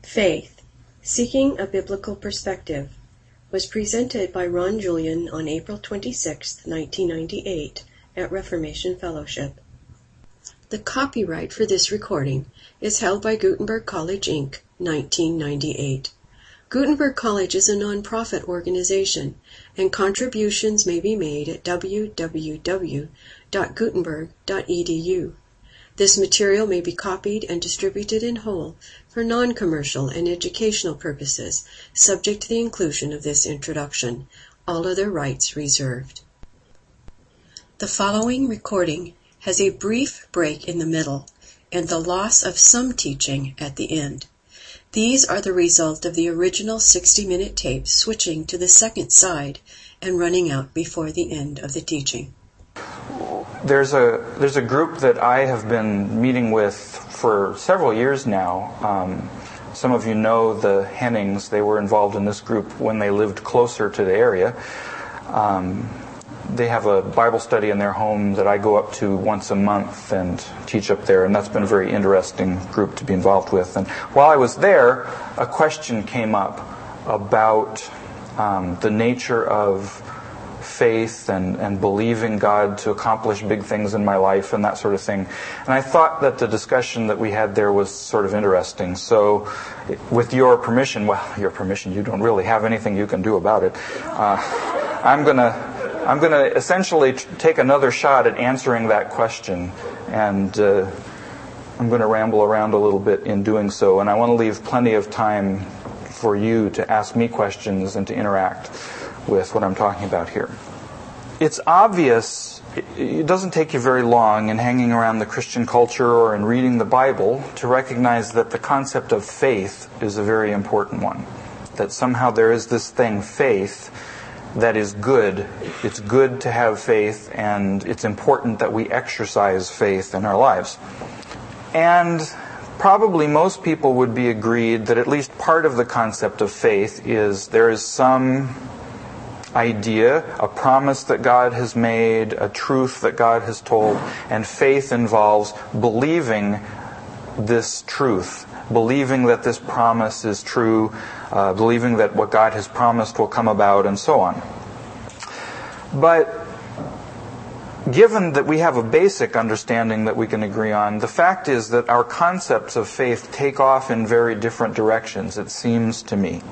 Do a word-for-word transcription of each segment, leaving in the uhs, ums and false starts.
Faith, Seeking a Biblical Perspective, was presented by Ron Julian on April twenty-sixth, nineteen ninety-eight, at Reformation Fellowship. The copyright for this recording is held by Gutenberg College, Incorporated, nineteen ninety-eight. Gutenberg College is a non-profit organization, and contributions may be made at w w w dot gutenberg dot e d u. This material may be copied and distributed in whole for non-commercial and educational purposes, subject to the inclusion of this introduction. All other rights reserved. The following recording has a brief break in the middle and the loss of some teaching at the end. These are the result of the original sixty-minute tape switching to the second side and running out before the end of the teaching. There's a there's a group that I have been meeting with for several years now. Um, some of you know the Hennings. They were involved in this group when they lived closer to the area. Um, they have a Bible study in their home that I go up to once a month and teach up there, and that's been a very interesting group to be involved with. And while I was there, a question came up about um, the nature of faith and, and believing God to accomplish big things in my life and that sort of thing. And I thought that the discussion that we had there was sort of interesting. So with your permission, well, your permission, you don't really have anything you can do about it. Uh, I'm going to I'm going to essentially t- take another shot at answering that question. And uh, I'm going to ramble around a little bit in doing so. And I want to leave plenty of time for you to ask me questions and to interact with what I'm talking about here. It's obvious, it doesn't take you very long in hanging around the Christian culture or in reading the Bible to recognize that the concept of faith is a very important one. That somehow there is this thing, faith, that is good. It's good to have faith, and it's important that we exercise faith in our lives. And probably most people would be agreed that at least part of the concept of faith is there is some idea, a promise that God has made, a truth that God has told, and faith involves believing this truth, believing that this promise is true, uh, believing that what God has promised will come about, and so on. But given that we have a basic understanding that we can agree on, the fact is that our concepts of faith take off in very different directions, it seems to me.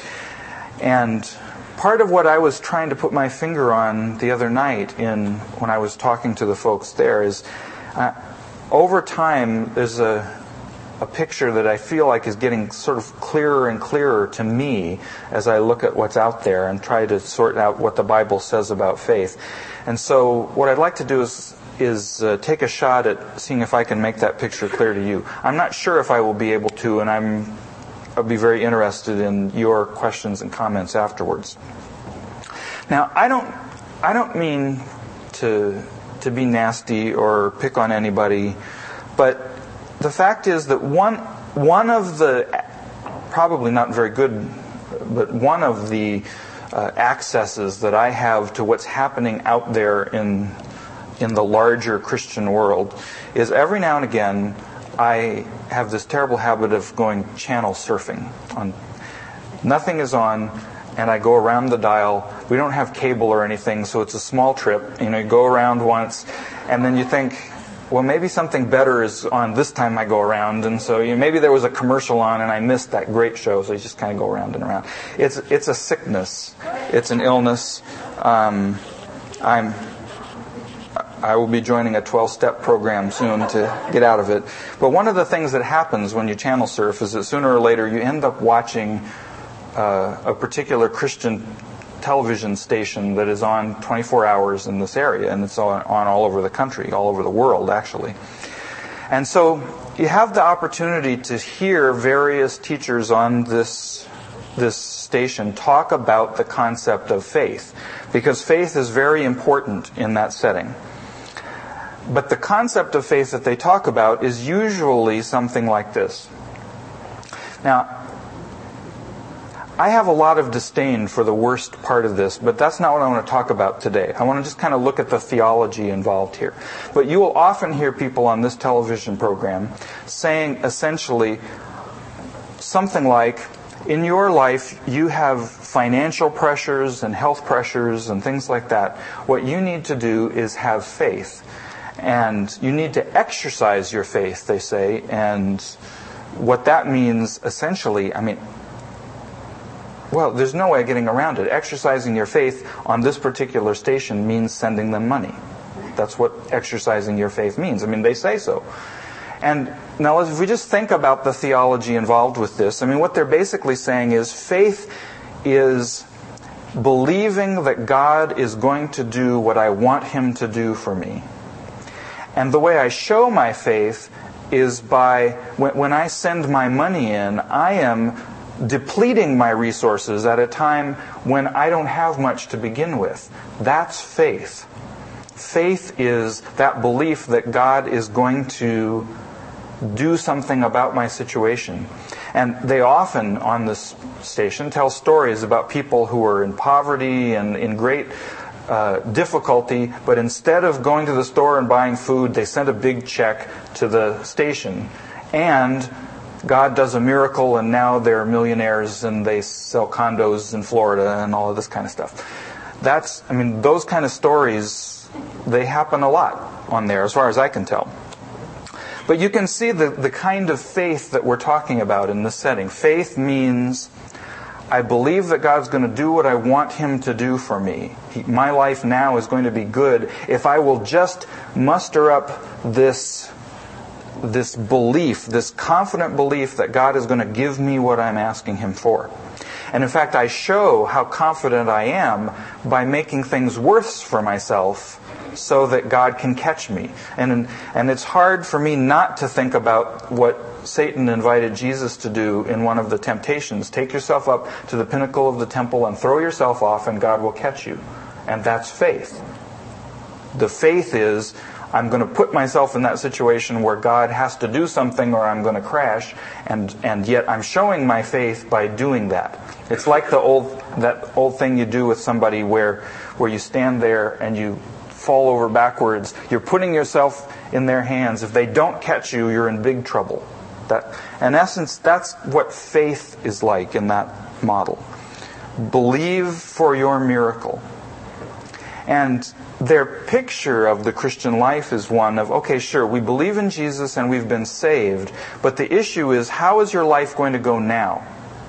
And part of what I was trying to put my finger on the other night in when I was talking to the folks there is uh, over time there's a a picture that I feel like is getting sort of clearer and clearer to me as I look at what's out there and try to sort out what the Bible says about faith. And so what I'd like to do is is uh, take a shot at seeing if I can make that picture clear to you. I'm not sure if I will be able to, and I'm I'll be very interested in your questions and comments afterwards. Now, I don't I don't mean to to be nasty or pick on anybody, but the fact is that one one of the, probably not very good, but one of the uh, accesses that I have to what's happening out there in in the larger Christian world is every now and again I have this terrible habit of going channel surfing. On, nothing is on, and I go around the dial. We don't have cable or anything, so it's a small trip. You know, you go around once, and then you think, well, maybe something better is on this time I go around, and so you know, maybe there was a commercial on and I missed that great show, so you just kind of go around and around. It's it's a sickness. It's an illness. Um, I'm I will be joining a twelve-step program soon to get out of it. But one of the things that happens when you channel surf is that sooner or later you end up watching uh, a particular Christian television station that is on twenty-four hours in this area, and it's on, on all over the country, all over the world, actually. And so you have the opportunity to hear various teachers on this this station talk about the concept of faith, because faith is very important in that setting. But the concept of faith that they talk about is usually something like this. Now, I have a lot of disdain for the worst part of this, but that's not what I want to talk about today. I want to just kind of look at the theology involved here. But you will often hear people on this television program saying essentially, something like, in your life, you have financial pressures and health pressures and things like that. What you need to do is have faith. And you need to exercise your faith, they say. And what that means, essentially, I mean, well, there's no way of getting around it. Exercising your faith on this particular station means sending them money. That's what exercising your faith means. I mean, they say so. And now if we just think about the theology involved with this, I mean, what they're basically saying is faith is believing that God is going to do what I want Him to do for me. And the way I show my faith is by, when, when I send my money in, I am depleting my resources at a time when I don't have much to begin with. That's faith. Faith is that belief that God is going to do something about my situation. And they often, on this station, tell stories about people who are in poverty and in great uh, difficulty, but instead of going to the store and buying food, they send a big check to the station. And God does a miracle, and now they're millionaires and they sell condos in Florida and all of this kind of stuff. That's, I mean, those kind of stories, they happen a lot on there, as far as I can tell. But you can see the, the kind of faith that we're talking about in this setting. Faith means, I believe that God's going to do what I want Him to do for me. He, my life now is going to be good if I will just muster up this this belief, this confident belief that God is going to give me what I'm asking Him for. And in fact, I show how confident I am by making things worse for myself so that God can catch me. And and it's hard for me not to think about what Satan invited Jesus to do in one of the temptations. Take yourself up to the pinnacle of the temple and throw yourself off, and God will catch you. And that's faith. The faith is, I'm going to put myself in that situation where God has to do something or I'm going to crash, and, and yet I'm showing my faith by doing that. It's like the old that old thing you do with somebody where where you stand there and you fall over backwards. You're putting yourself in their hands. If they don't catch you, you're in big trouble. That, in essence, that's what faith is like in that model. Believe for your miracle. And their picture of the Christian life is one of, okay, sure, we believe in Jesus and we've been saved, but the issue is, how is your life going to go now?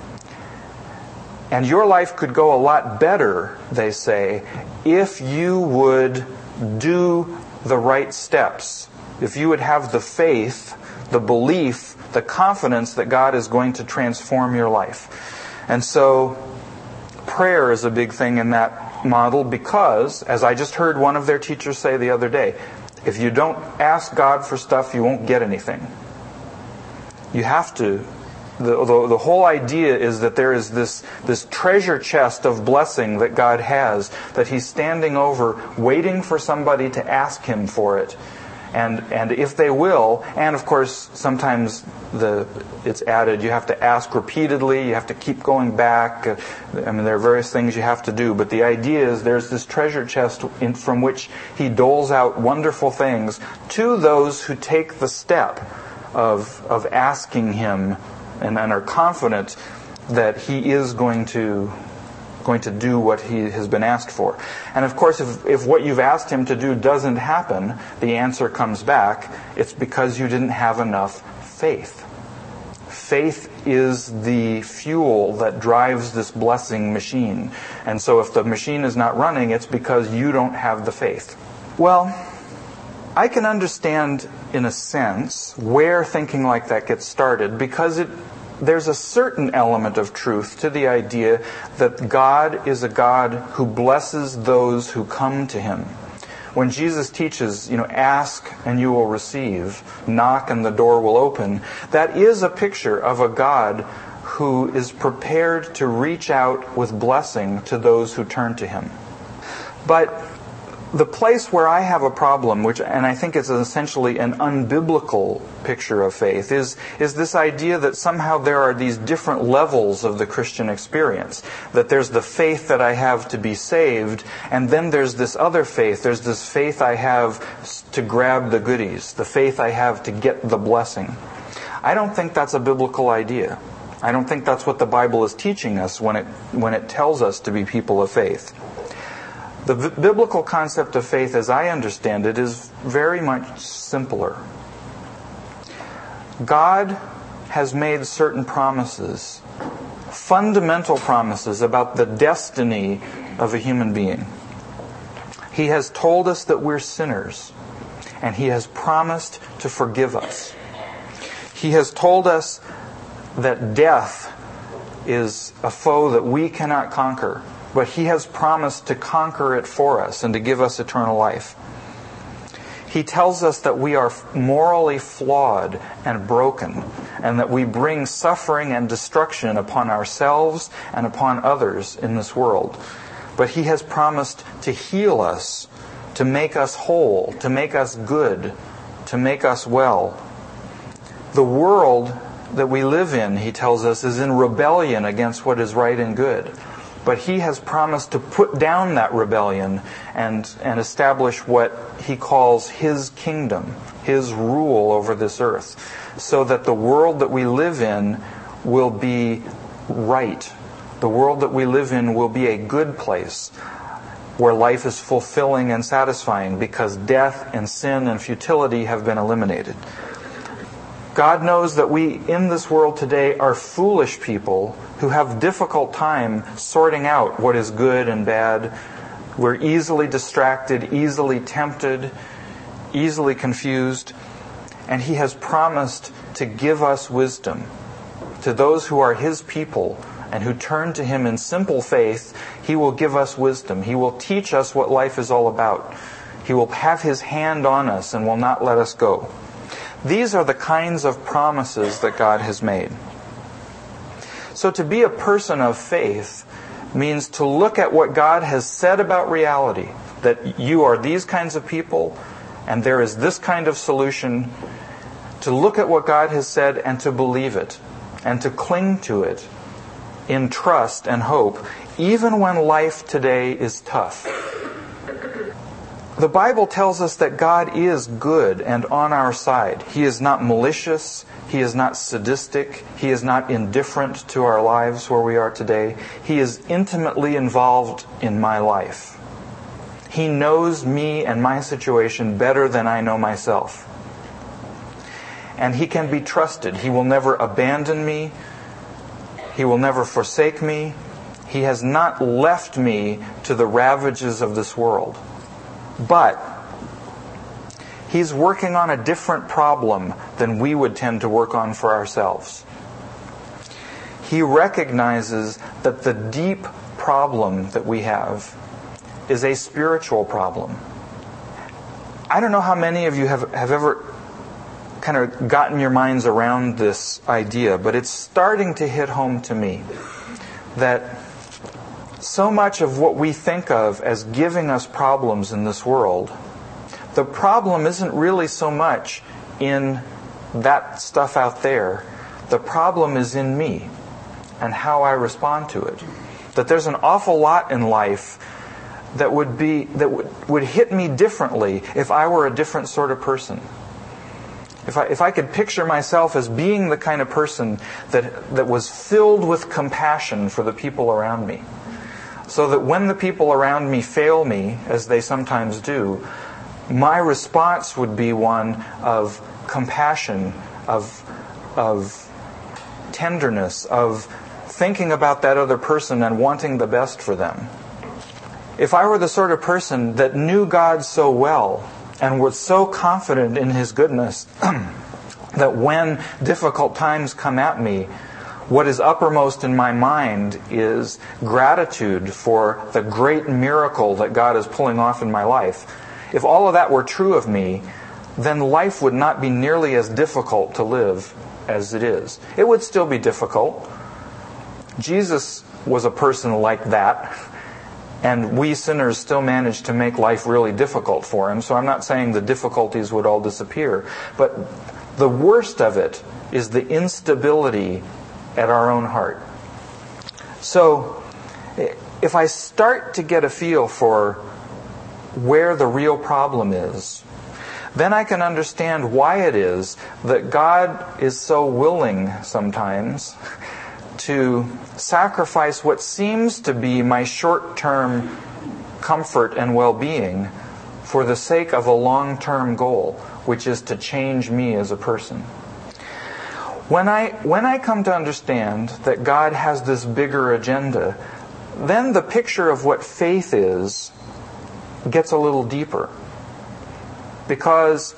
And your life could go a lot better, they say, if you would do the right steps. If you would have the faith, the belief, the confidence that God is going to transform your life. And so, prayer is a big thing in that model because, as I just heard one of their teachers say the other day, if you don't ask God for stuff, you won't get anything. You have to. The, the, the whole idea is that there is this, this treasure chest of blessing that God has, that He's standing over, waiting for somebody to ask Him for it. And and if they will, and of course sometimes the it's added, you have to ask repeatedly, you have to keep going back. I mean, there are various things you have to do, but the idea is there's this treasure chest in, from which He doles out wonderful things to those who take the step of of asking Him and, and are confident that He is going to going to do what He has been asked for. And of course, if, if what you've asked Him to do doesn't happen, the answer comes back, it's because you didn't have enough faith. Faith is the fuel that drives this blessing machine. And so if the machine is not running, it's because you don't have the faith. Well, I can understand, in a sense, where thinking like that gets started, because it there's a certain element of truth to the idea that God is a God who blesses those who come to Him. When Jesus teaches, you know, ask and you will receive, knock and the door will open, that is a picture of a God who is prepared to reach out with blessing to those who turn to Him. But the place where I have a problem, which, and I think it's essentially an unbiblical picture of faith, is, is this idea that somehow there are these different levels of the Christian experience. That there's the faith that I have to be saved, and then there's this other faith. There's this faith I have to grab the goodies, the faith I have to get the blessing. I don't think that's a biblical idea. I don't think that's what the Bible is teaching us when it when it tells us to be people of faith. The v- biblical concept of faith, as I understand it, is very much simpler. God has made certain promises, fundamental promises about the destiny of a human being. He has told us that we're sinners, and He has promised to forgive us. He has told us that death is a foe that we cannot conquer, but He has promised to conquer it for us and to give us eternal life. He tells us that we are morally flawed and broken, and that we bring suffering and destruction upon ourselves and upon others in this world. But He has promised to heal us, to make us whole, to make us good, to make us well. The world that we live in, He tells us, is in rebellion against what is right and good. But He has promised to put down that rebellion and, and establish what He calls His kingdom, His rule over this earth, so that the world that we live in will be right. The world that we live in will be a good place where life is fulfilling and satisfying because death and sin and futility have been eliminated. God knows that we in this world today are foolish people who have difficult time sorting out what is good and bad. We're easily distracted, easily tempted, easily confused. And He has promised to give us wisdom. To those who are His people and who turn to Him in simple faith, He will give us wisdom. He will teach us what life is all about. He will have His hand on us and will not let us go. These are the kinds of promises that God has made. So to be a person of faith means to look at what God has said about reality, that you are these kinds of people and there is this kind of solution, to look at what God has said and to believe it and to cling to it in trust and hope, even when life today is tough. The Bible tells us that God is good and on our side. He is not malicious. He is not sadistic. He is not indifferent to our lives where we are today. He is intimately involved in my life. He knows me and my situation better than I know myself. And He can be trusted. He will never abandon me. He will never forsake me. He has not left me to the ravages of this world. But He's working on a different problem than we would tend to work on for ourselves. He recognizes that the deep problem that we have is a spiritual problem. I don't know how many of you have, have ever kind of gotten your minds around this idea, but it's starting to hit home to me that so much of what we think of as giving us problems in this world, the problem isn't really so much in that stuff out there. The problem is in me and how I respond to it. That there's an awful lot in life that would be that would, would hit me differently if I were a different sort of person. If I if I could picture myself as being the kind of person that that was filled with compassion for the people around me, so that when the people around me fail me, as they sometimes do, my response would be one of compassion, of of tenderness, of thinking about that other person and wanting the best for them. If I were the sort of person that knew God so well and was so confident in His goodness that when difficult times come at me, what is uppermost in my mind is gratitude for the great miracle that God is pulling off in my life. If all of that were true of me, then life would not be nearly as difficult to live as it is. It would still be difficult. Jesus was a person like that, and we sinners still managed to make life really difficult for Him. So I'm not saying the difficulties would all disappear, but the worst of it is the instability at our own heart. So if I start to get a feel for where the real problem is, then I can understand why it is that God is so willing sometimes to sacrifice what seems to be my short-term comfort and well-being for the sake of a long-term goal, which is to change me as a person. When I, when I come to understand that God has this bigger agenda, then the picture of what faith is gets a little deeper. Because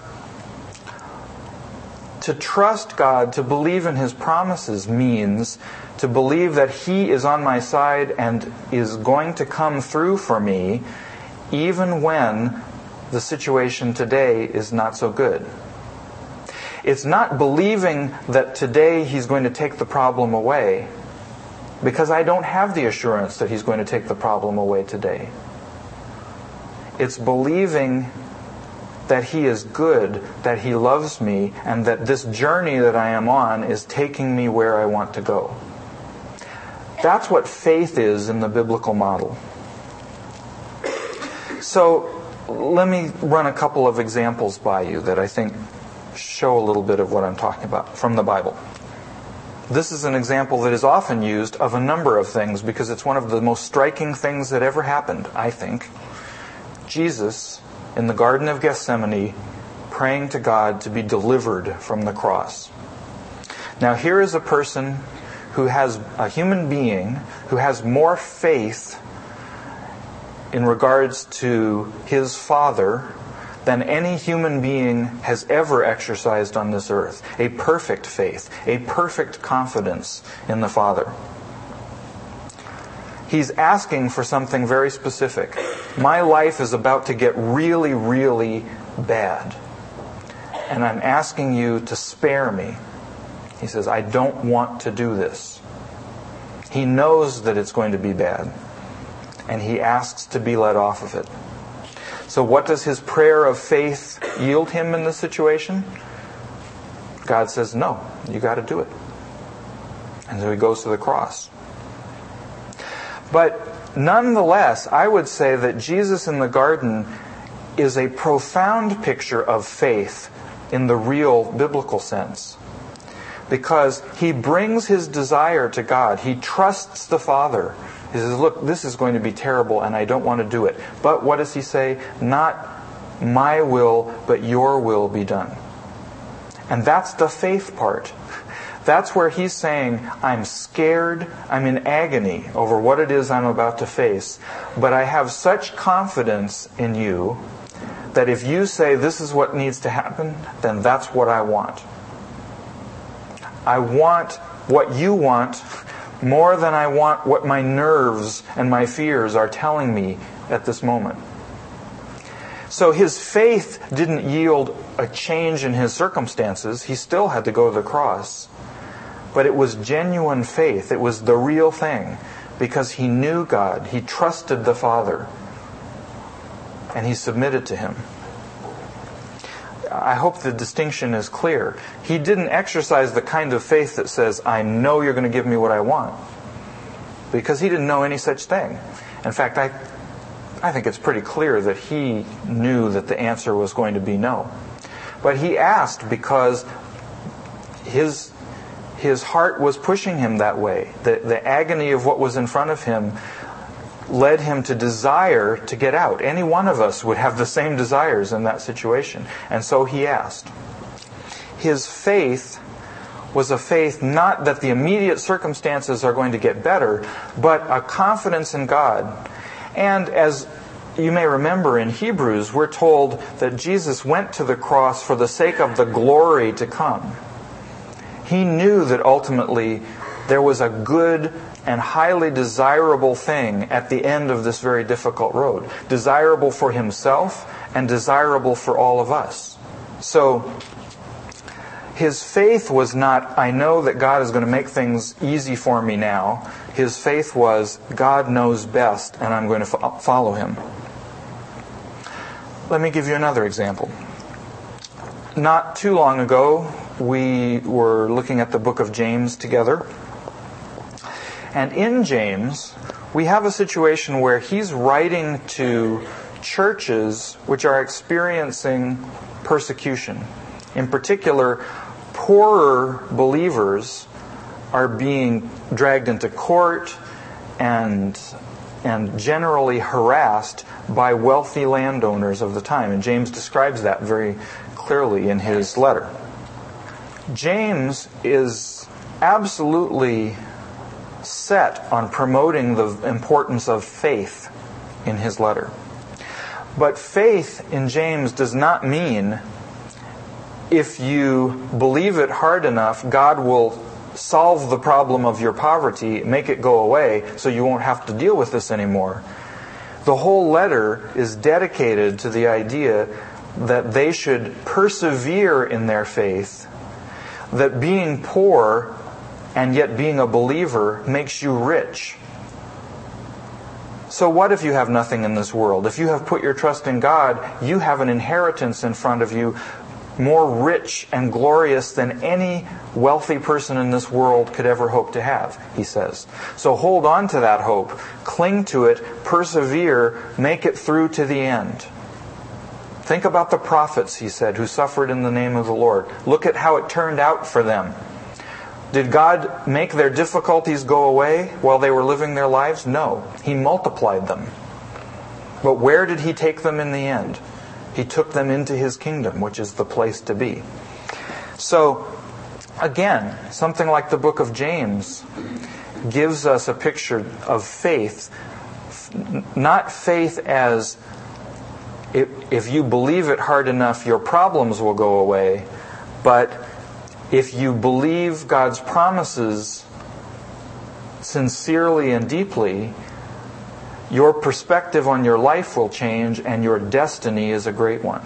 to trust God, to believe in His promises, means to believe that He is on my side and is going to come through for me, even when the situation today is not so good. It's not believing that today He's going to take the problem away, because I don't have the assurance that He's going to take the problem away today. It's believing that He is good, that He loves me, and that this journey that I am on is taking me where I want to go. That's what faith is in the biblical model. So, let me run a couple of examples by you that I think show a little bit of what I'm talking about from the Bible. This is an example that is often used of a number of things because it's one of the most striking things that ever happened, I think. Jesus, in the Garden of Gethsemane, praying to God to be delivered from the cross. Now here is a person who has, a human being, who has more faith in regards to his Father than any human being has ever exercised on this earth. A perfect faith, a perfect confidence in the Father. He's asking for something very specific. My life is about to get really, really bad. And I'm asking you to spare me. He says, I don't want to do this. He knows that it's going to be bad. And he asks to be let off of it. So what does his prayer of faith yield him in this situation? God says, no, you got to do it. And so he goes to the cross. But nonetheless, I would say that Jesus in the garden is a profound picture of faith in the real biblical sense. Because he brings his desire to God. He trusts the Father. He says, look, this is going to be terrible and I don't want to do it. But what does he say? Not my will, but your will be done. And that's the faith part. That's where he's saying, I'm scared, I'm in agony over what it is I'm about to face, but I have such confidence in you that if you say this is what needs to happen, then that's what I want. I want what you want more than I want what my nerves and my fears are telling me at this moment. So his faith didn't yield a change in his circumstances. He still had to go to the cross. But it was genuine faith. It was the real thing. Because he knew God. He trusted the Father. And he submitted to Him. I hope the distinction is clear. He didn't exercise the kind of faith that says, I know you're going to give me what I want. Because he didn't know any such thing. In fact, I, I think it's pretty clear that he knew that the answer was going to be no. But he asked because his... His heart was pushing him that way. The, the agony of what was in front of him led him to desire to get out. Any one of us would have the same desires in that situation. And so he asked. His faith was a faith not that the immediate circumstances are going to get better, but a confidence in God. And as you may remember in Hebrews, we're told that Jesus went to the cross for the sake of the glory to come. He knew that ultimately there was a good and highly desirable thing at the end of this very difficult road. Desirable for himself and desirable for all of us. So his faith was not, I know that God is going to make things easy for me now. His faith was, God knows best and I'm going to fo- follow Him. Let me give you another example. Not too long ago, we were looking at the book of James together. And in James, we have a situation where he's writing to churches which are experiencing persecution. In particular, poorer believers are being dragged into court and and generally harassed by wealthy landowners of the time. And James describes that very clearly in his letter. James is absolutely set on promoting the importance of faith in his letter. But faith in James does not mean if you believe it hard enough, God will solve the problem of your poverty, make it go away, so you won't have to deal with this anymore. The whole letter is dedicated to the idea that they should persevere in their faith, that being poor and yet being a believer makes you rich. So what if you have nothing in this world? If you have put your trust in God, you have an inheritance in front of you more rich and glorious than any wealthy person in this world could ever hope to have, he says. So hold on to that hope, cling to it, persevere, make it through to the end. Think about the prophets, he said, who suffered in the name of the Lord. Look at how it turned out for them. Did God make their difficulties go away while they were living their lives? No. He multiplied them. But where did He take them in the end? He took them into His kingdom, which is the place to be. So, again, something like the book of James gives us a picture of faith. Not faith as if, if you believe it hard enough, your problems will go away, but if you believe God's promises sincerely and deeply, your perspective on your life will change and your destiny is a great one.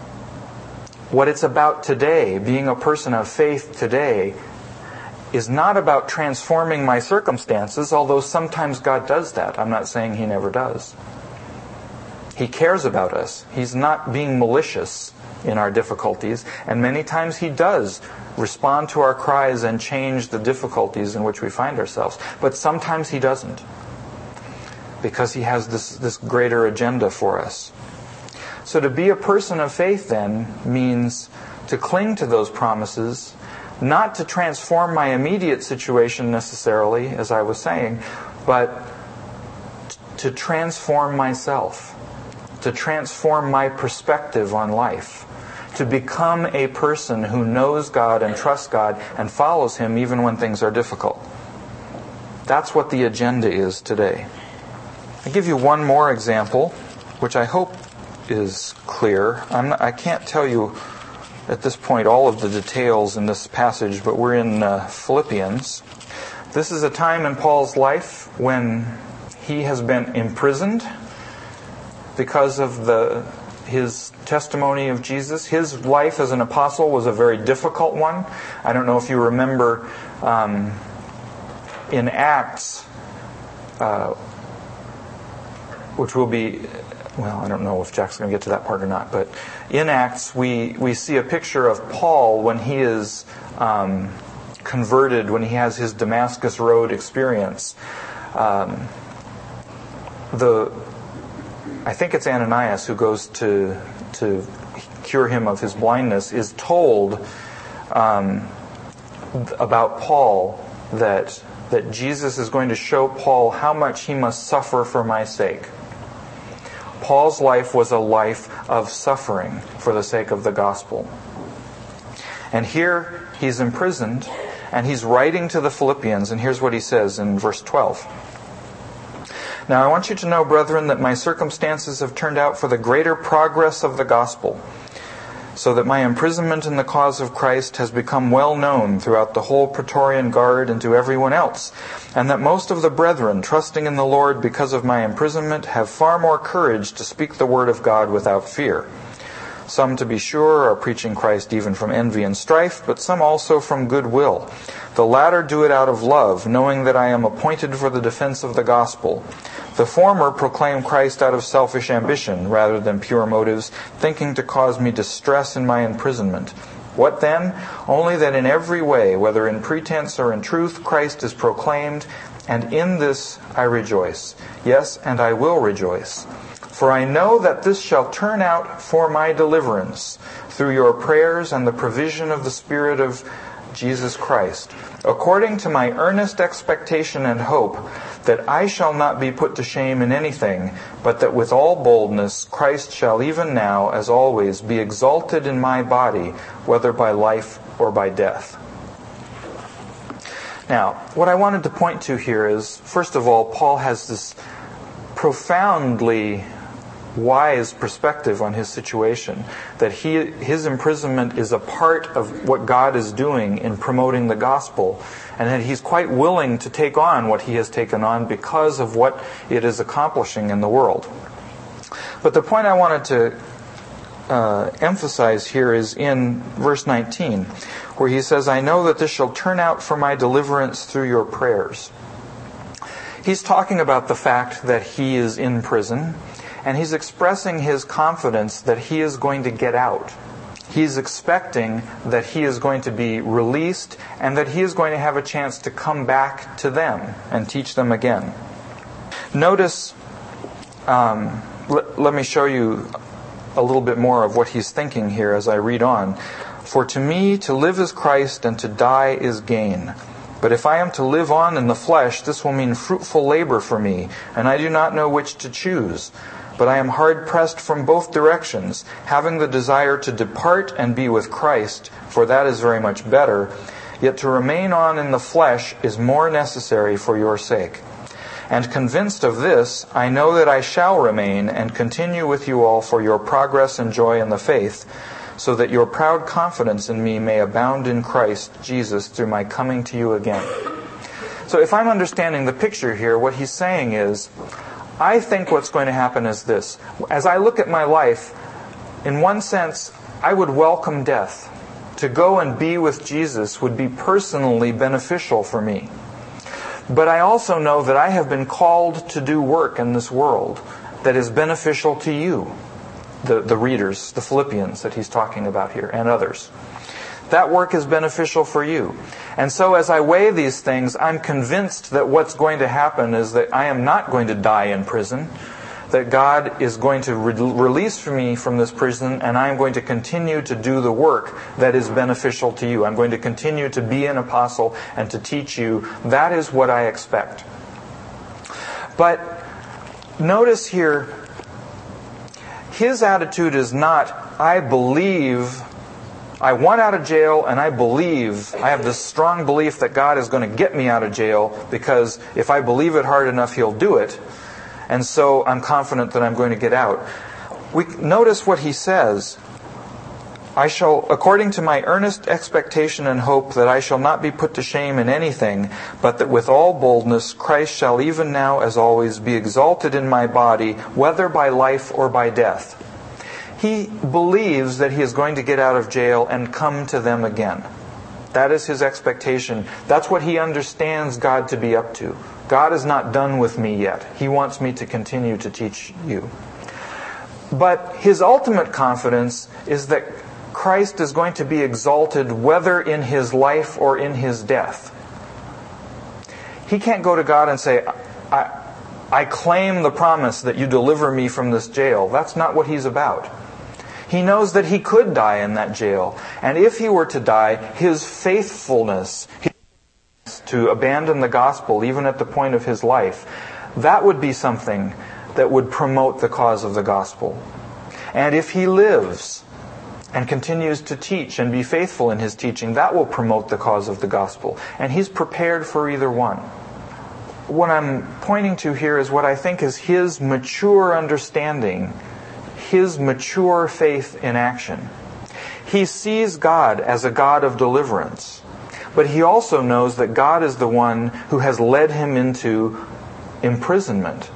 What it's about today, being a person of faith today, is not about transforming my circumstances, although sometimes God does that. I'm not saying He never does. He cares about us. He's not being malicious in our difficulties, and many times He does respond to our cries and change the difficulties in which we find ourselves. But sometimes He doesn't, because He has this, this greater agenda for us. So to be a person of faith then means to cling to those promises, not to transform my immediate situation necessarily, as I was saying, but to transform myself, to transform my perspective on life, to become a person who knows God and trusts God and follows Him even when things are difficult. That's what the agenda is today. I'll give you one more example, which I hope is clear. I'm not, I can't tell you at this point all of the details in this passage, but we're in uh, Philippians. This is a time in Paul's life when he has been imprisoned because of the his testimony of Jesus. His life as an apostle was a very difficult one. I don't know if you remember um, in Acts, uh, which will be, well, I don't know if Jack's going to get to that part or not, but in Acts we, we see a picture of Paul when he is um, converted, when he has his Damascus Road experience. Um, the I think it's Ananias who goes to to cure him of his blindness, is told um, about Paul that that Jesus is going to show Paul how much he must suffer for my sake. Paul's life was a life of suffering for the sake of the gospel. And here he's imprisoned, and he's writing to the Philippians, and here's what he says in verse twelve. Now I want you to know, brethren, that my circumstances have turned out for the greater progress of the gospel, so that my imprisonment in the cause of Christ has become well known throughout the whole Praetorian Guard and to everyone else, and that most of the brethren, trusting in the Lord because of my imprisonment, have far more courage to speak the word of God without fear. Some, to be sure, are preaching Christ even from envy and strife, but some also from good will. The latter do it out of love, knowing that I am appointed for the defense of the gospel. The former proclaim Christ out of selfish ambition, rather than pure motives, thinking to cause me distress in my imprisonment. What then? Only that in every way, whether in pretense or in truth, Christ is proclaimed, and in this I rejoice. Yes, and I will rejoice. For I know that this shall turn out for my deliverance, through your prayers and the provision of the Spirit of Jesus Christ, according to my earnest expectation and hope that I shall not be put to shame in anything, but that with all boldness Christ shall even now, as always, be exalted in my body, whether by life or by death. Now, what I wanted to point to here is, first of all, Paul has this profoundly wise perspective on his situation, that he, his imprisonment is a part of what God is doing in promoting the gospel, and that he's quite willing to take on what he has taken on because of what it is accomplishing in the world. But the point I wanted to uh, emphasize here is in verse nineteen, where he says, I know that this shall turn out for my deliverance through your prayers. He's talking about the fact that he is in prison, and he's expressing his confidence that he is going to get out. He's expecting that he is going to be released and that he is going to have a chance to come back to them and teach them again. Notice, um, let, let me show you a little bit more of what he's thinking here as I read on. For to me to live is Christ and to die is gain. But if I am to live on in the flesh, this will mean fruitful labor for me, and I do not know which to choose. But I am hard-pressed from both directions, having the desire to depart and be with Christ, for that is very much better. Yet to remain on in the flesh is more necessary for your sake. And convinced of this, I know that I shall remain and continue with you all for your progress and joy in the faith, so that your proud confidence in me may abound in Christ Jesus through my coming to you again. So if I'm understanding the picture here, what he's saying is, I think what's going to happen is this. As I look at my life, in one sense, I would welcome death. To go and be with Jesus would be personally beneficial for me. But I also know that I have been called to do work in this world that is beneficial to you. The, the readers, the Philippians that he's talking about here, and others. That work is beneficial for you. And so as I weigh these things, I'm convinced that what's going to happen is that I am not going to die in prison, that God is going to re- release me from this prison, and I'm going to continue to do the work that is beneficial to you. I'm going to continue to be an apostle and to teach you. That is what I expect. But notice here, his attitude is not, I believe, I want out of jail and I believe, I have this strong belief that God is going to get me out of jail because if I believe it hard enough, He'll do it. And so I'm confident that I'm going to get out. We notice what he says. I shall, according to my earnest expectation and hope that I shall not be put to shame in anything, but that with all boldness Christ shall even now as always be exalted in my body, whether by life or by death. He believes that he is going to get out of jail and come to them again. That is his expectation. That's what he understands God to be up to. God is not done with me yet. He wants me to continue to teach you. But his ultimate confidence is that Christ is going to be exalted whether in his life or in his death. He can't go to God and say, I, I claim the promise that you deliver me from this jail. That's not what he's about. He knows that he could die in that jail. And if he were to die, his faithfulness to abandon the gospel, even at the point of his life, that would be something that would promote the cause of the gospel. And if he lives and continues to teach and be faithful in his teaching, that will promote the cause of the gospel. And he's prepared for either one. What I'm pointing to here is what I think is his mature understanding, his mature faith in action. He sees God as a God of deliverance, but he also knows that God is the one who has led him into imprisonment.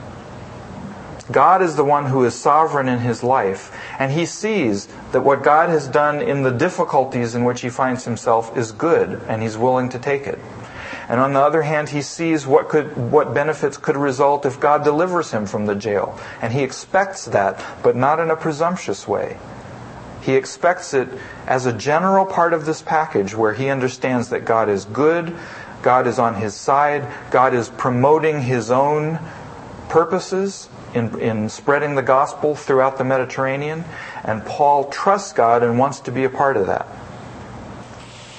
God is the one who is sovereign in his life, and he sees that what God has done in the difficulties in which he finds himself is good, and he's willing to take it. And on the other hand, he sees what could, what benefits could result if God delivers him from the jail. And he expects that, but not in a presumptuous way. He expects it as a general part of this package where he understands that God is good, God is on his side, God is promoting his own purposes in, in spreading the gospel throughout the Mediterranean, and Paul trusts God and wants to be a part of that.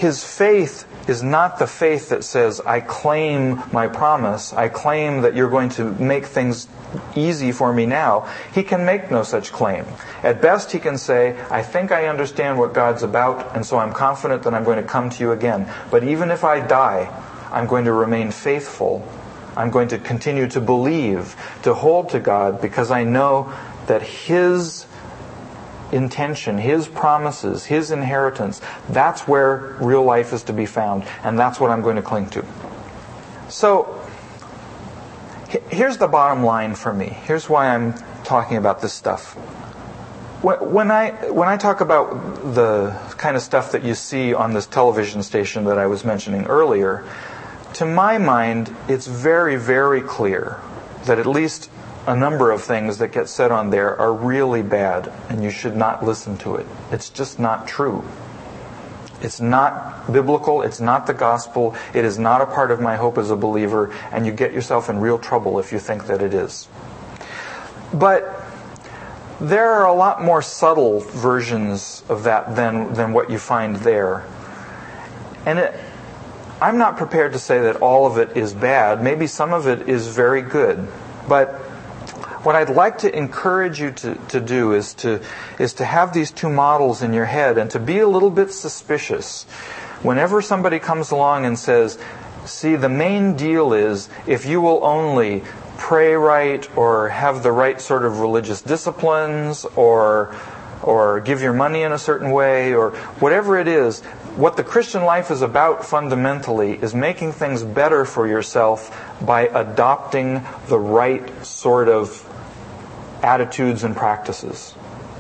his faith is not the faith that says, I claim my promise, I claim that you're going to make things easy for me now. He can make no such claim. At best, he can say, I think I understand what God's about, and so I'm confident that I'm going to come to you again. But even if I die, I'm going to remain faithful. I'm going to continue to believe, to hold to God, because I know that His intention, His promises, His inheritance, that's where real life is to be found, and that's what I'm going to cling to. So, here's the bottom line for me. Here's why I'm talking about this stuff. When I when I talk about the kind of stuff that you see on this television station that I was mentioning earlier, to my mind, it's very, very clear that at least a number of things that get said on there are really bad, and you should not listen to it. It's just not true. It's not biblical. It's not the gospel. It is not a part of my hope as a believer, and you get yourself in real trouble if you think that it is. But there are a lot more subtle versions of that than, than what you find there. And it, I'm not prepared to say that all of it is bad. Maybe some of it is very good. But what I'd like to encourage you to, to do is to is to have these two models in your head and to be a little bit suspicious. Whenever somebody comes along and says, see, the main deal is if you will only pray right or have the right sort of religious disciplines or or give your money in a certain way or whatever it is, what the Christian life is about fundamentally is making things better for yourself by adopting the right sort of attitudes and practices.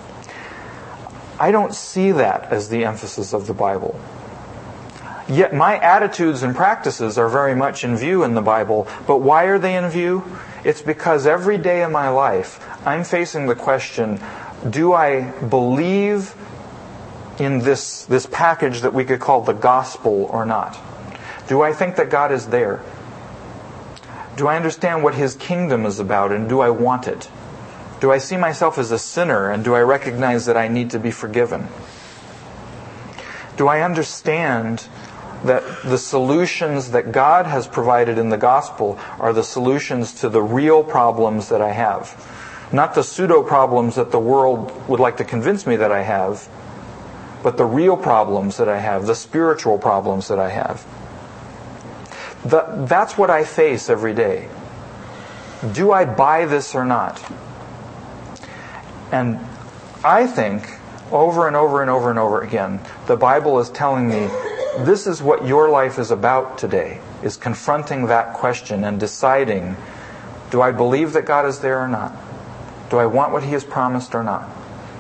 I don't see that as the emphasis of the Bible. Yet my attitudes and practices are very much in view in the Bible. But why are they in view? It's because every day of my life I'm facing the question, do I believe in this, this package that we could call the gospel or not? Do I think that God is there? Do I understand what His kingdom is about, and do I want it? Do I see myself as a sinner, and do I recognize that I need to be forgiven? Do I understand that the solutions that God has provided in the gospel are the solutions to the real problems that I have? Not the pseudo-problems that the world would like to convince me that I have, but the real problems that I have, the spiritual problems that I have. The, that's what I face every day. Do I buy this or not? And I think, over and over and over and over again, the Bible is telling me this is what your life is about today, is confronting that question and deciding, do I believe that God is there or not? Do I want what He has promised or not?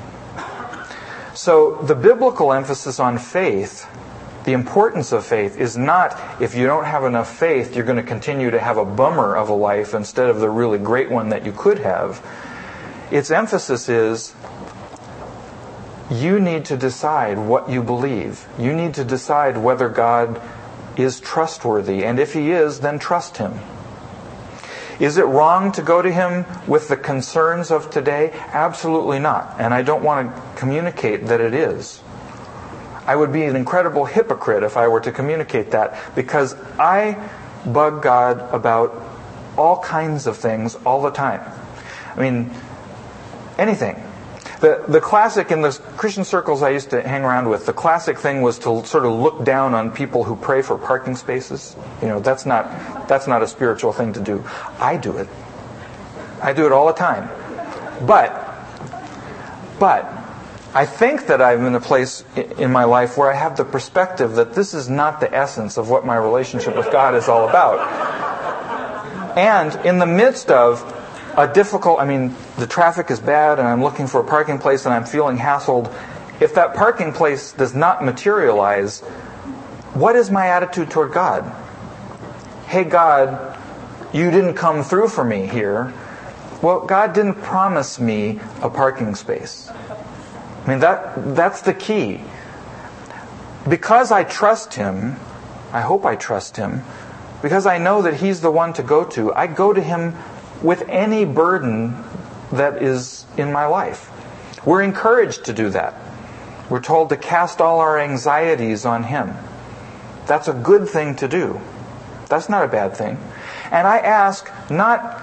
So the biblical emphasis on faith, the importance of faith, is not if you don't have enough faith, you're going to continue to have a bummer of a life instead of the really great one that you could have. Its emphasis is you need to decide what you believe. You need to decide whether God is trustworthy. And if He is, then trust Him. Is it wrong to go to Him with the concerns of today? Absolutely not. And I don't want to communicate that it is. I would be an incredible hypocrite if I were to communicate that, because I bug God about all kinds of things all the time. I mean, anything. The the classic in the Christian circles I used to hang around with, the classic thing was to sort of look down on people who pray for parking spaces. You know, that's not that's not a spiritual thing to do. I do it. I do it all the time. But but I think that I'm in a place in my life where I have the perspective that this is not the essence of what my relationship with God is all about. And in the midst of a difficult, I mean, the traffic is bad and I'm looking for a parking place and I'm feeling hassled. If that parking place does not materialize, what is my attitude toward God? Hey God, you didn't come through for me here. Well, God didn't promise me a parking space. I mean, that that's the key. Because I trust Him, I hope I trust Him, because I know that He's the one to go to, I go to Him with any burden that is in my life. We're encouraged to do that. We're told to cast all our anxieties on Him. That's a good thing to do. That's not a bad thing. And I ask not,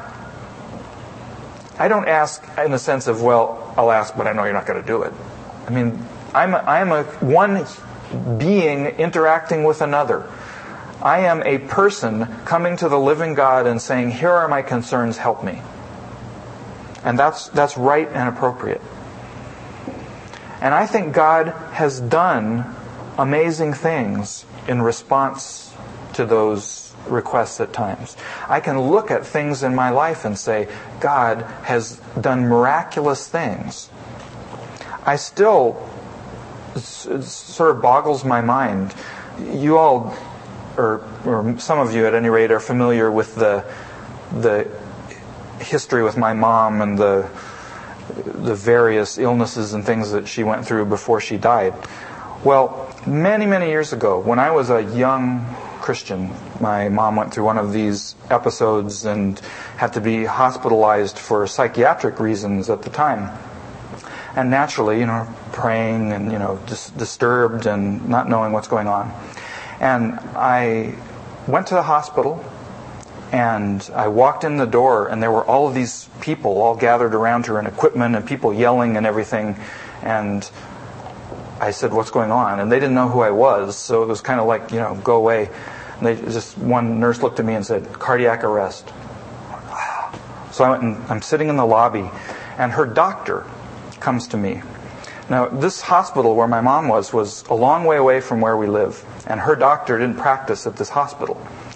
I don't ask in the sense of, well, I'll ask, but I know you're not going to do it. I mean, I'm a, I'm a one being interacting with another. I am a person coming to the living God and saying, here are my concerns, help me. And that's that's right and appropriate. And I think God has done amazing things in response to those requests at times. I can look at things in my life and say, God has done miraculous things. I still, it sort of boggles my mind. You all, or, or some of you at any rate, are familiar with the the history with my mom and the the various illnesses and things that she went through before she died. Well, many, many years ago, when I was a young Christian, my mom went through one of these episodes and had to be hospitalized for psychiatric reasons at the time. And naturally, you know, praying and, you know, dis- disturbed and not knowing what's going on. And I went to the hospital, and I walked in the door, and there were all of these people all gathered around her and equipment and people yelling and everything. And I said, what's going on? And they didn't know who I was, so it was kind of like, you know, go away. And they just, one nurse looked at me and said, cardiac arrest. So I went and I'm sitting in the lobby, and her doctor comes to me. Now, this hospital where my mom was was a long way away from where we live, and her doctor didn't practice at this hospital.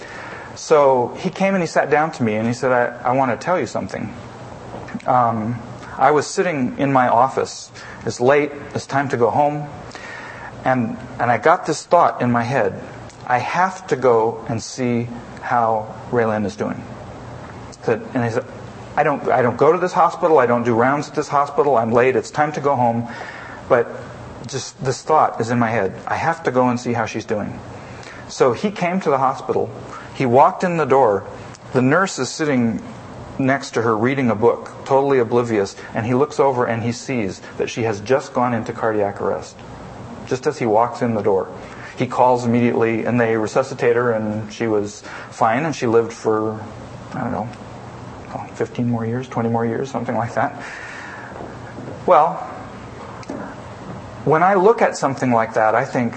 So he came and he sat down to me and he said, I, I want to tell you something. Um, I was sitting in my office. It's late. It's time to go home. And and I got this thought in my head. I have to go and see how Raylyn is doing. That, and I said, I don't, I don't go to this hospital. I don't do rounds at this hospital. I'm late. It's time to go home. But just this thought is in my head. I have to go and see how she's doing. So he came to the hospital. He walked in the door. The nurse is sitting next to her reading a book, totally oblivious, and he looks over and he sees that she has just gone into cardiac arrest, just as he walks in the door. He calls immediately, and they resuscitate her, and she was fine, and she lived for, I don't know, fifteen more years, twenty more years, something like that. Well, when I look at something like that, I think,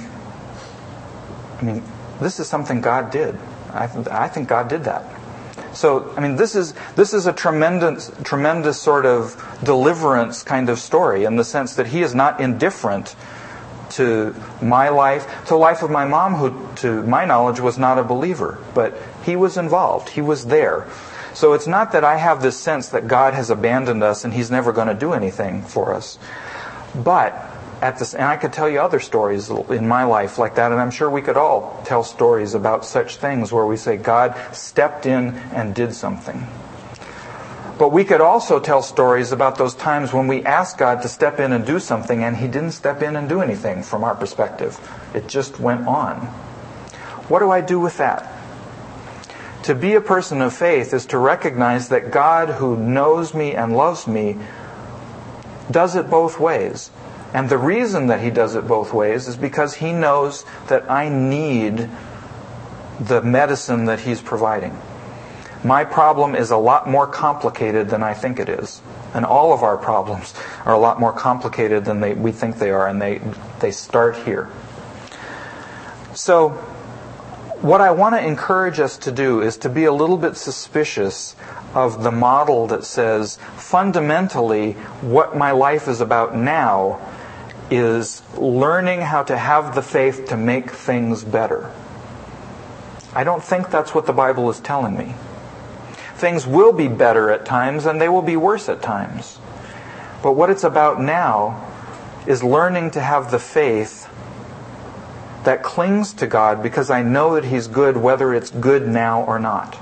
I mean, this is something God did. I, th- I think God did that. So, I mean, this is this is a tremendous, tremendous sort of deliverance kind of story, in the sense that He is not indifferent to my life, to the life of my mom, who, to my knowledge, was not a believer. But He was involved. He was there. So it's not that I have this sense that God has abandoned us and He's never going to do anything for us. But at this, and I could tell you other stories in my life like that, and I'm sure we could all tell stories about such things where we say God stepped in and did something. But we could also tell stories about those times when we asked God to step in and do something, and He didn't step in and do anything from our perspective. It just went on. What do I do with that? To be a person of faith is to recognize that God, who knows me and loves me, does it both ways. And the reason that He does it both ways is because He knows that I need the medicine that He's providing. My problem is a lot more complicated than I think it is. And all of our problems are a lot more complicated than they, we think they are, and they, they start here. So, what I want to encourage us to do is to be a little bit suspicious of the model that says, fundamentally, what my life is about now is learning how to have the faith to make things better. I don't think that's what the Bible is telling me. Things will be better at times, and they will be worse at times. But what it's about now is learning to have the faith that clings to God because I know that He's good, whether it's good now or not.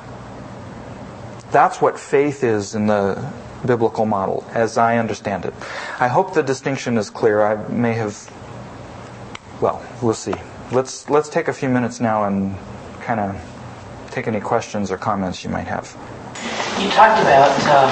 That's what faith is in the biblical model, as I understand it. I hope the distinction is clear. I may have, well, we'll see. Let's let's take a few minutes now and kind of take any questions or comments you might have. You talked about um,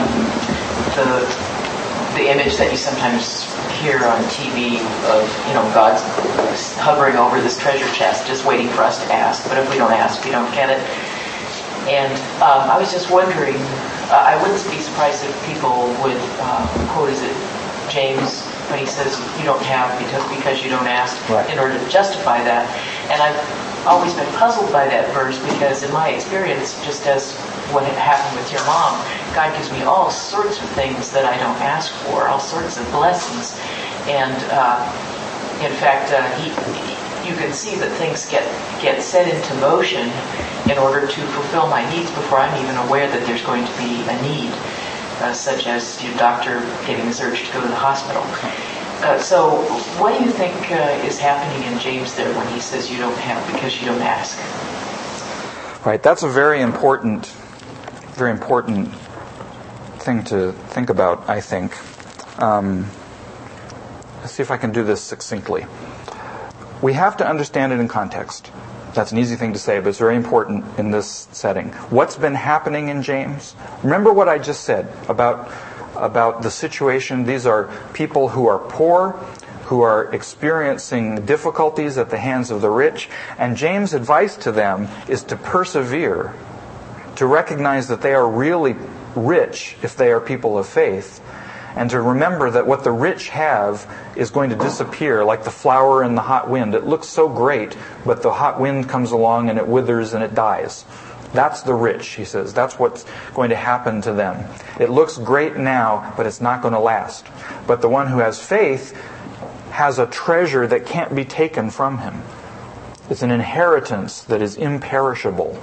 the the image that you sometimes hear on T V of, you know, God's hovering over this treasure chest, just waiting for us to ask. But if we don't ask, we don't get it. And um, I was just wondering, uh, I wouldn't be surprised if people would uh, quote, is it James, when he says you don't have because because you don't ask, right, in order to justify that. And I've always been puzzled by that verse because in my experience, just as what had happened with your mom, God gives me all sorts of things that I don't ask for, all sorts of blessings. And uh, in fact, uh, he, you can see that things get, get set into motion in order to fulfill my needs before I'm even aware that there's going to be a need, uh, such as your doctor getting this urge to go to the hospital. Uh, so what do you think uh, is happening in James there when he says you don't have because you don't ask? Right, that's a very important, very important thing to think about, I think. Um, let's see if I can do this succinctly. We have to understand it in context. That's an easy thing to say, but it's very important in this setting. What's been happening in James? Remember what I just said about about the situation. These are people who are poor, who are experiencing difficulties at the hands of the rich, and James' advice to them is to persevere, to recognize that they are really rich if they are people of faith, and to remember that what the rich have is going to disappear like the flower in the hot wind. It looks so great, but the hot wind comes along and it withers and it dies. That's the rich, he says. That's what's going to happen to them. It looks great now, but it's not going to last. But the one who has faith has a treasure that can't be taken from him. It's an inheritance that is imperishable.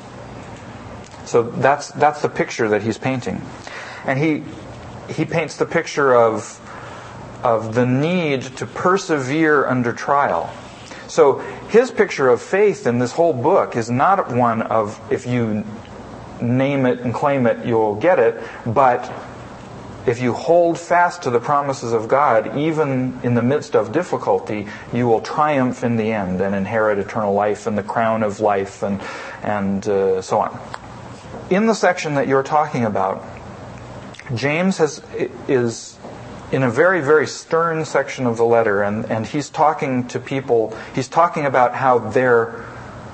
So that's that's the picture that he's painting. And he he paints the picture of of the need to persevere under trial. So his picture of faith in this whole book is not one of if you name it and claim it, you'll get it, but if you hold fast to the promises of God, even in the midst of difficulty, you will triumph in the end and inherit eternal life and the crown of life and, and uh, so on. In the section that you're talking about, James has is in a very, very stern section of the letter, and, and he's talking to people, he's talking about how their,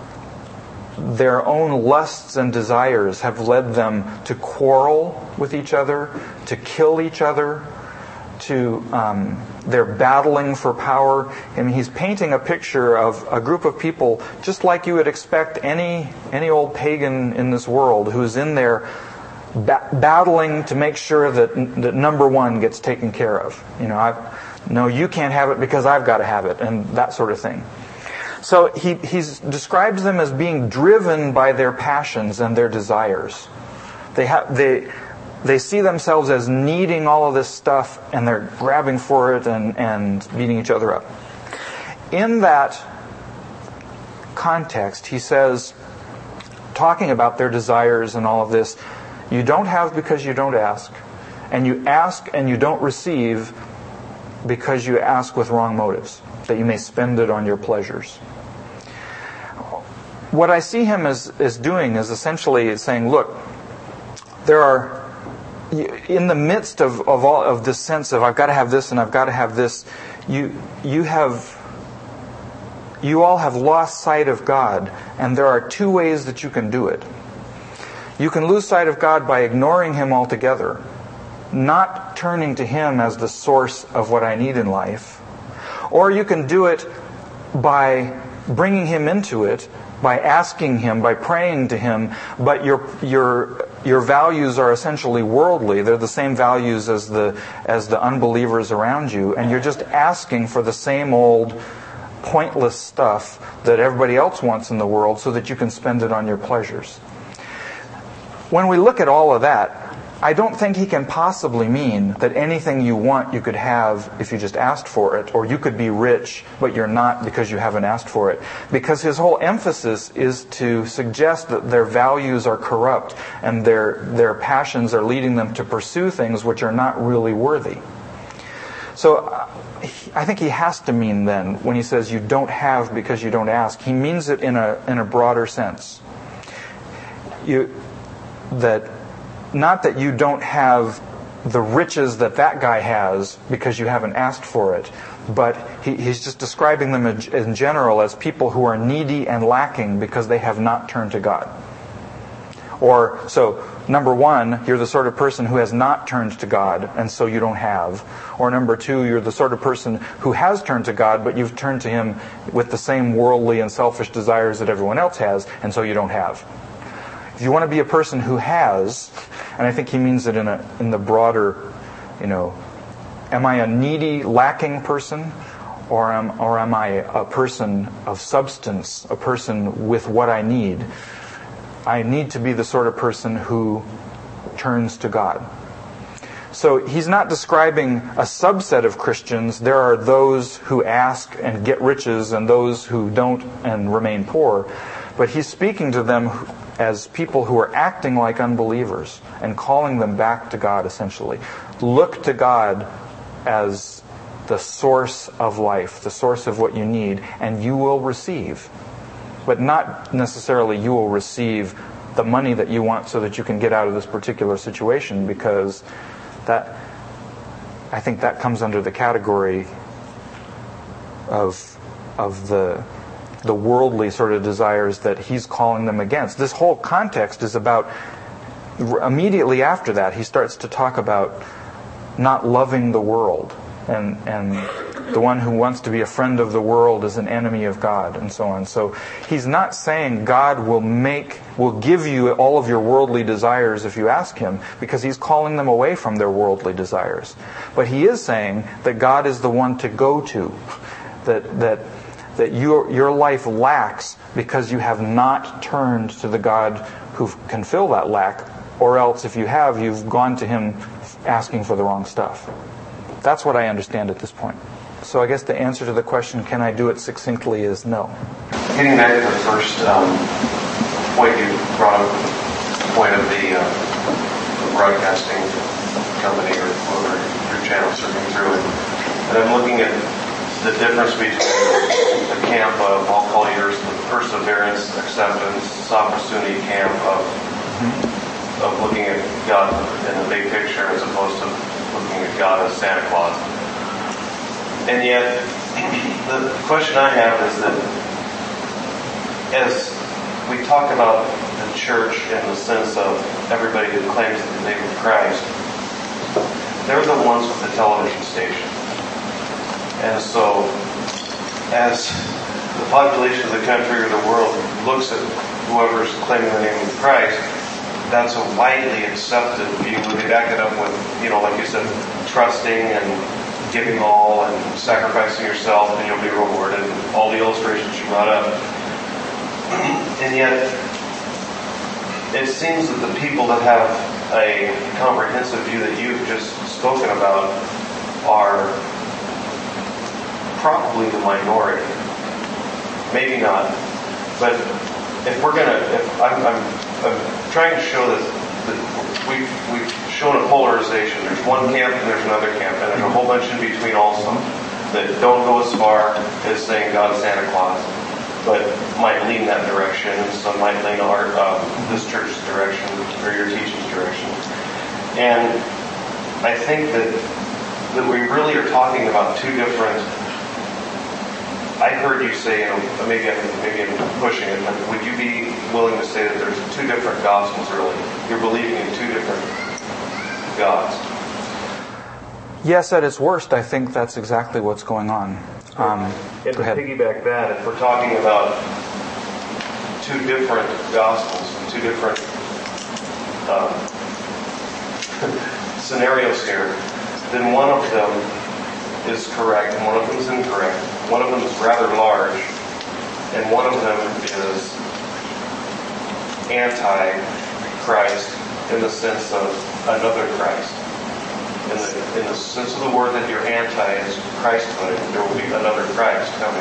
their own lusts and desires have led them to quarrel with each other, to kill each other, to um, they're battling for power. I mean, he's painting a picture of a group of people just like you would expect any any old pagan in this world who's in there Ba- battling to make sure that, that number one gets taken care of. You know, I've, no, you can't have it because I've got to have it, and that sort of thing. So he he's describes them as being driven by their passions and their desires. They have they they see themselves as needing all of this stuff, and they're grabbing for it and, and beating each other up. In that context, he says, talking about their desires and all of this, you don't have because you don't ask. And you ask and you don't receive because you ask with wrong motives, that you may spend it on your pleasures. What I see him as, as doing is essentially saying, look, there are, in the midst of, of all of this sense of I've got to have this and I've got to have this, you you have you all have lost sight of God, and there are two ways that you can do it. You can lose sight of God by ignoring Him altogether, not turning to Him as the source of what I need in life. Or you can do it by bringing Him into it, by asking Him, by praying to Him, but your your your values are essentially worldly. They're the same values as the as the unbelievers around you, and you're just asking for the same old pointless stuff that everybody else wants in the world so that you can spend it on your pleasures. When we look at all of that, I don't think he can possibly mean that anything you want you could have if you just asked for it, or you could be rich but you're not because you haven't asked for it. Because his whole emphasis is to suggest that their values are corrupt and their their passions are leading them to pursue things which are not really worthy. So I think he has to mean then, when he says you don't have because you don't ask, he means it in a in a broader sense. You that not that you don't have the riches that that guy has because you haven't asked for it, but he, he's just describing them in, in general as people who are needy and lacking because they have not turned to God. Or, so, number one, you're the sort of person who has not turned to God, and so you don't have. Or number two, you're the sort of person who has turned to God, but you've turned to Him with the same worldly and selfish desires that everyone else has, and so you don't have. If you want to be a person who has, and I think he means it in a in the broader, you know, am I a needy, lacking person? Or am, or am I a person of substance, a person with what I need? I need to be the sort of person who turns to God. So he's not describing a subset of Christians. There are those who ask and get riches and those who don't and remain poor. But he's speaking to them as people who are acting like unbelievers and calling them back to God, essentially. Look to God as the source of life, the source of what you need, and you will receive. But not necessarily you will receive the money that you want so that you can get out of this particular situation, because that, I think that comes under the category of of the the worldly sort of desires that he's calling them against. This whole context is about, immediately after that, he starts to talk about not loving the world, and and the one who wants to be a friend of the world is an enemy of God, and so on. So he's not saying God will make, will give you all of your worldly desires if you ask Him, because He's calling them away from their worldly desires. But He is saying that God is the one to go to, that that that your your life lacks because you have not turned to the God who can fill that lack, or else if you have, you've gone to Him asking for the wrong stuff. That's what I understand at this point. So I guess the answer to the question, can I do it succinctly, is no. Getting back to the first um, point you brought up, the point of the uh, broadcasting company or whoever your channel surfing through it, and I'm looking at the difference between the camp of, I'll call yours the perseverance, acceptance, Saprasuni camp of mm-hmm. of looking at God in the big picture as opposed to looking at God as Santa Claus. And yet, the question I have is that as we talk about the church in the sense of everybody who claims the name of Christ, they're the ones with the television station. And so, as the population of the country or the world looks at whoever's claiming the name of Christ, that's a widely accepted view. They back it up with, you know, like you said, trusting and giving all and sacrificing yourself and you'll be rewarded, and all the illustrations you brought up. And yet, it seems that the people that have a comprehensive view that you've just spoken about are probably the minority. Maybe not. But if we're going to, if I'm, I'm, I'm trying to show that, that we've, we've shown a polarization. There's one camp and there's another camp, and there's a whole bunch in between also that don't go as far as saying God's Santa Claus, but might lean that direction, and some might lean our um, this church's direction or your teaching's direction. And I think that that we really are talking about two different. I heard you say, you know, maybe I'm maybe I'm pushing it, but would you be willing to say that there's two different gospels? Really, you're believing in two different gods. Yes, at its worst, I think that's exactly what's going on. Um, and to piggyback that, if we're talking about two different gospels, two different um, scenarios here, then one of them is correct and one of them is incorrect. One of them is rather large, and one of them is anti-Christ in the sense of another Christ. In the, in the sense of the word that you're anti is Christhood, there will be another Christ coming.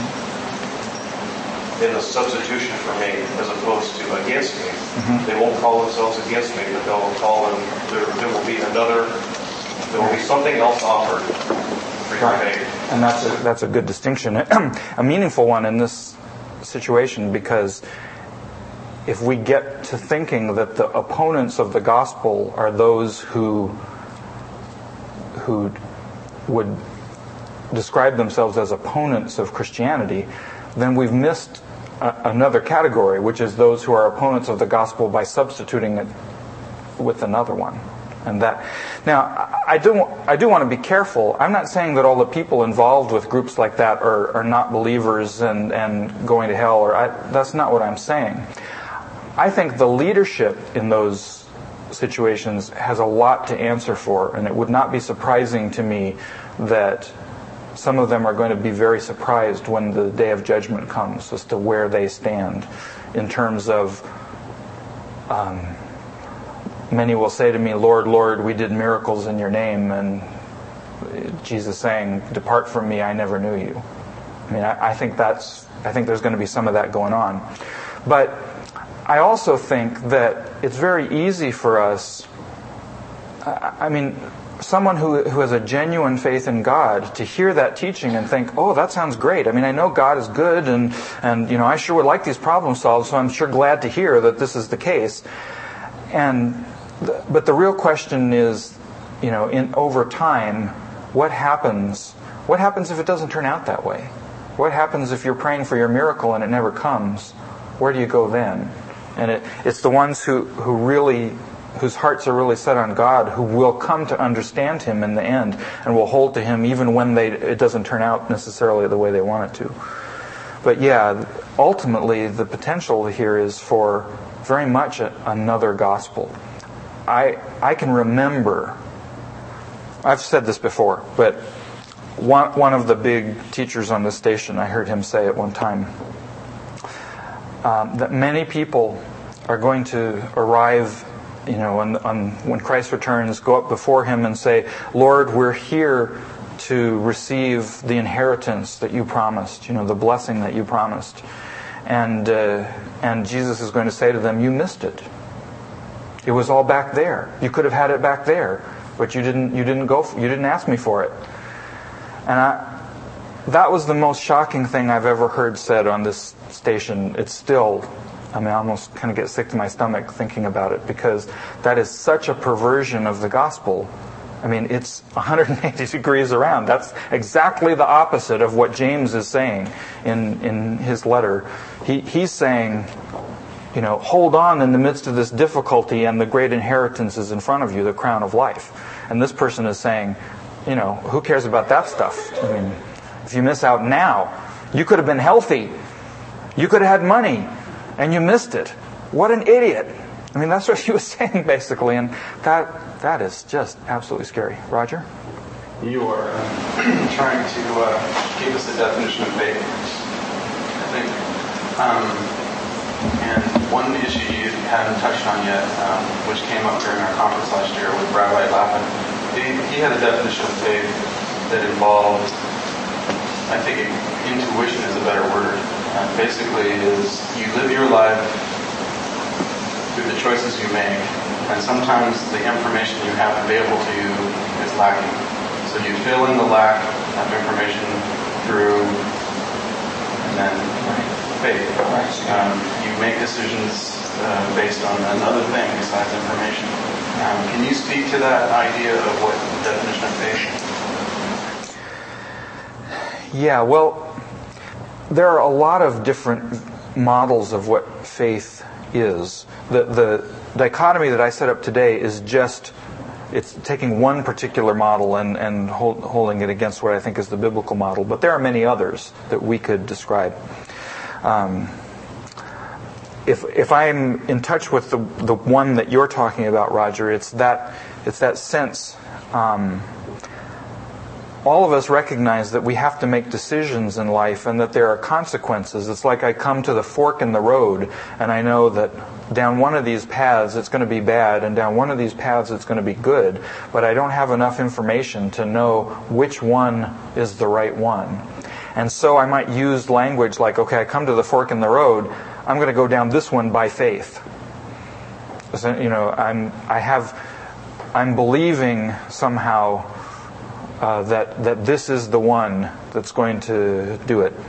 In the substitution for me, as opposed to against me. Mm-hmm. They won't call themselves against me, but they'll call them, there, there will be another, there will be something else offered for your faith. And that's a, that's a good distinction. A meaningful one in this situation, because if we get to thinking that the opponents of the gospel are those who who would describe themselves as opponents of Christianity, then we've missed a, another category, which is those who are opponents of the gospel by substituting it with another one. And that, now, I do, I do want to be careful. I'm not saying that all the people involved with groups like that are, are not believers and, and going to hell. Or I, that's not what I'm saying. I think the leadership in those situations has a lot to answer for, and it would not be surprising to me that some of them are going to be very surprised when the day of judgment comes as to where they stand in terms of... Um, Many will say to me, Lord, Lord, we did miracles in your name. And Jesus saying, depart from me, I never knew you. I mean, I, I think that's, I think there's going to be some of that going on. But I also think that it's very easy for us, I, I mean, someone who, who has a genuine faith in God to hear that teaching and think, oh, that sounds great. I mean, I know God is good and, and you know, I sure would like these problems solved, so I'm sure glad to hear that this is the case. And But the real question is, you know, in over time, what happens? What happens if it doesn't turn out that way? What happens if you're praying for your miracle and it never comes? Where do you go then? And it, it's the ones who, who really, whose hearts are really set on God, who will come to understand Him in the end and will hold to Him even when they it doesn't turn out necessarily the way they want it to. But yeah, ultimately the potential here is for very much a, another gospel. I I can remember, I've said this before, but one one of the big teachers on this station, I heard him say at one time, um, that many people are going to arrive, you know, on, on, when Christ returns, go up before Him and say, Lord, we're here to receive the inheritance that you promised, you know, the blessing that you promised. And uh, and Jesus is going to say to them, you missed it. It was all back there. You could have had it back there, but you didn't. You didn't go. For, you didn't ask me for it. And I, that was the most shocking thing I've ever heard said on this station. It's still, I mean, I almost kind of get sick to my stomach thinking about it, because that is such a perversion of the gospel. I mean, it's one hundred eighty degrees around. That's exactly the opposite of what James is saying in in his letter. He he's saying, you know, hold on in the midst of this difficulty, and the great inheritance is in front of you, the crown of life. And this person is saying, you know, who cares about that stuff? I mean, if you miss out now, you could have been healthy. You could have had money, and you missed it. What an idiot. I mean, that's what he was saying, basically. And that that is just absolutely scary. Roger? You are uh, trying to uh, give us a definition of faith. I think... Um, And one issue you haven't touched on yet, um, which came up during our conference last year with Rabbi Lappin, he, he had a definition of faith that involved, I think intuition is a better word. Uh, basically is you live your life through the choices you make, and sometimes the information you have available to you is lacking. So you fill in the lack of information through, and then faith. Um, you make decisions uh, based on another thing besides information. Um, can you speak to that idea of what the definition of faith? Yeah, well, there are a lot of different models of what faith is. The the dichotomy that I set up today is just, it's taking one particular model and, and hold, holding it against what I think is the biblical model. But there are many others that we could describe. Um, if if I'm in touch with the the one that you're talking about, Roger, it's that it's that sense. Um, all of us recognize that we have to make decisions in life, and that there are consequences. It's like I come to the fork in the road, and I know that down one of these paths it's going to be bad, and down one of these paths it's going to be good. But I don't have enough information to know which one is the right one. And so I might use language like, okay, I come to the fork in the road, I'm going to go down this one by faith. So, you know, I'm, I have, I'm believing somehow uh, that that this is the one that's going to do it.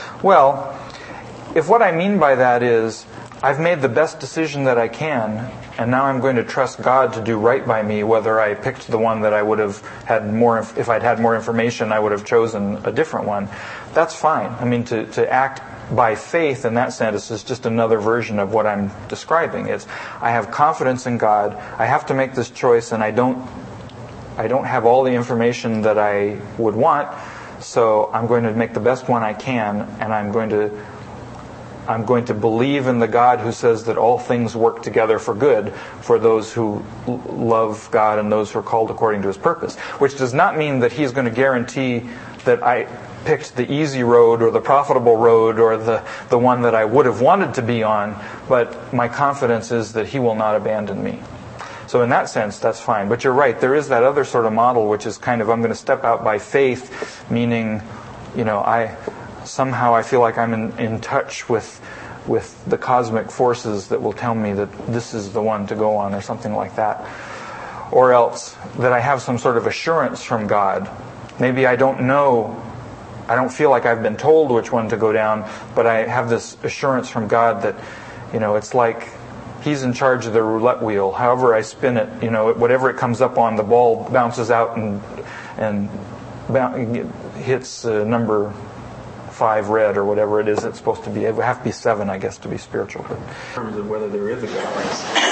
Well, if what I mean by that is I've made the best decision that I can, and now I'm going to trust God to do right by me, whether I picked the one that I would have had more, if I'd had more information, I would have chosen a different one. That's fine. I mean, to, to act by faith in that sense is just another version of what I'm describing. It's, I have confidence in God, I have to make this choice, and I don't, I don't have all the information that I would want, so I'm going to make the best one I can, and I'm going to I'm going to believe in the God who says that all things work together for good for those who l- love God and those who are called according to His purpose. Which does not mean that He's going to guarantee that I picked the easy road or the profitable road or the, the one that I would have wanted to be on, but my confidence is that He will not abandon me. So in that sense, that's fine. But you're right, there is that other sort of model which is kind of, I'm going to step out by faith, meaning, you know, I... somehow I feel like I'm in, in touch with with the cosmic forces that will tell me that this is the one to go on or something like that. Or else that I have some sort of assurance from God. Maybe I don't know, I don't feel like I've been told which one to go down, but I have this assurance from God that, you know, it's like He's in charge of the roulette wheel. However I spin it, you know, whatever it comes up on, the ball bounces out and, and hits uh, number five red or whatever it is it's supposed to be. It would have to be seven, I guess, to be spiritual. But in terms of whether there is a God.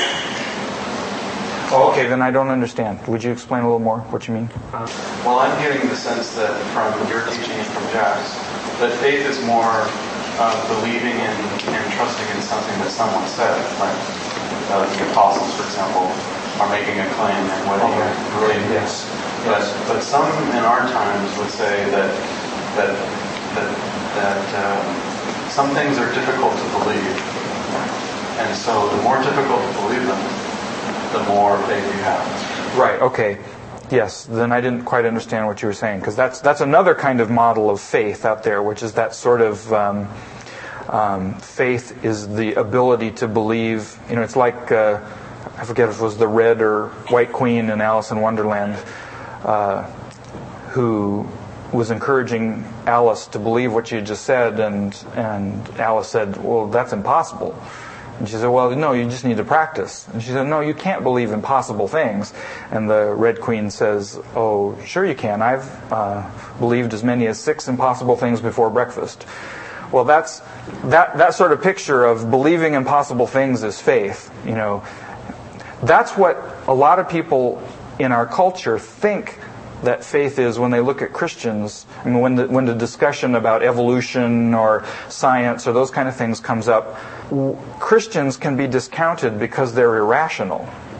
Oh, okay, then I don't understand. Would you explain a little more what you mean? Uh, well, I'm getting the sense that from your teaching and from Jack's, that faith is more uh, believing in and trusting in something that someone said. Like uh, the apostles, for example, are making a claim, and whether you really yes. But, but some in our times would say that that that, that um, some things are difficult to believe. And so the more difficult to believe them, the more faith you have. Right, okay. Yes, then I didn't quite understand what you were saying, because that's that's another kind of model of faith out there, which is that sort of um, um, faith is the ability to believe. You know, it's like, uh, I forget if it was the Red or White Queen in Alice in Wonderland, uh, who was encouraging Alice to believe what she had just said, and and Alice said, well, that's impossible. And she said, well, no, you just need to practice. And she said, no, you can't believe impossible things. And the Red Queen says, oh, sure you can. I've uh, believed as many as six impossible things before breakfast. Well, that's that that sort of picture of believing impossible things is faith. You know, that's what a lot of people in our culture think that faith is when they look at Christians. I mean, when the, when the discussion about evolution or science or those kind of things comes up, Christians can be discounted because they're irrational.